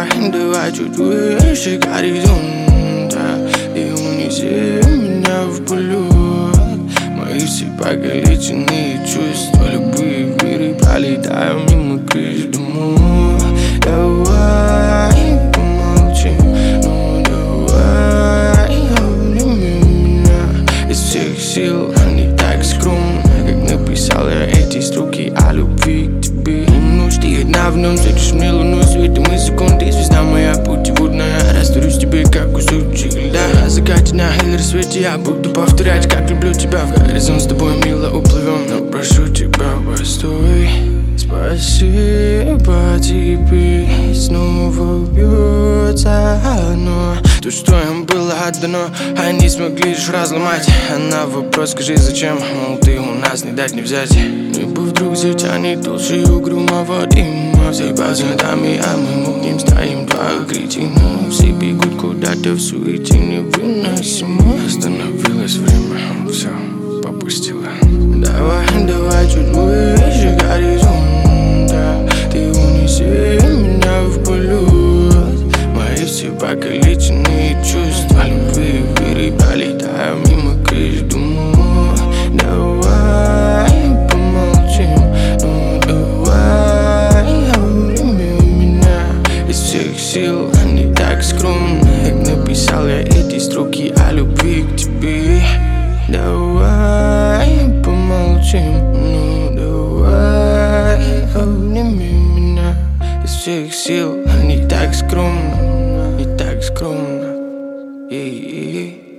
давай чуть выше горизонта и унеси меня в полет. Мои все покалеченные чувства любви в мире пролетаю мимо крыш домов. Давай помолчим, ну давай обними меня из всех сил, а не так скромно, как написал я эти строки о любви к тебе. Ночь ты одна в нем, светишь мне луной светом и секунды. Звезда моя путеводная, растворюсь тебе как кусочек льда. На закате, на или рассвете я буду повторять, как люблю тебя. В горизонт с тобой мило уплывем, но прошу тебя, постой. Спасибо тебе, снова бьется оно. То, что им было отдано, они смогли лишь разломать. А на вопрос скажи зачем, мол, ты у нас не дать не взять. Небо вдруг затянет толще угрюмого дыма. Все по цветами, а мы мутнем, стоим два кретина. Все бегут куда-то в суете невыносимо. Остановилось время, все попустило. Давай чуть выше горизонта, ты унеси меня в полет. Мои все покалеченные чувства любви в мире пролетаю мимо крыш домов. Давай помолчим, ну давай обними меня из всех сил, а не так скромно, как написал я эти строки о любви к тебе. Давай помолчим, ну давай обними меня из всех сил, а не так скромно, не так скромно.